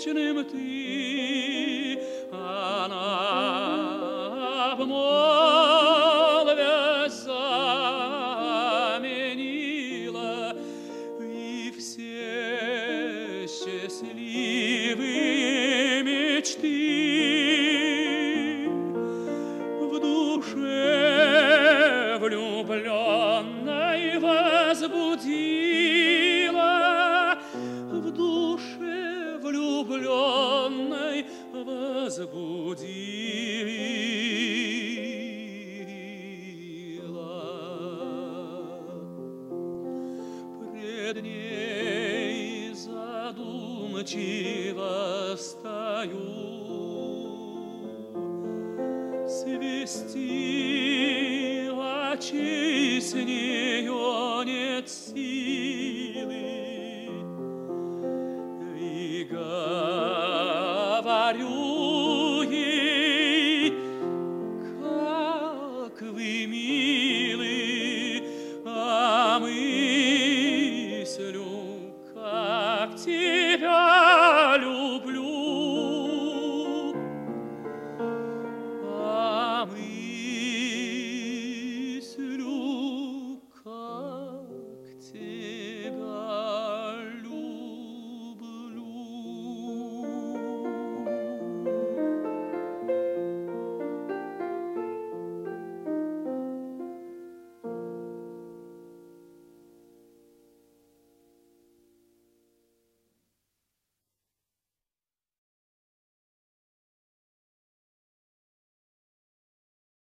вечным ты, она обмолвясь заменила, и все счастливые мечты в душе влюбленной возбудила, в душе влюбленной возбудила. Пред ней задумчиво стою, свести очей с нее нет сил.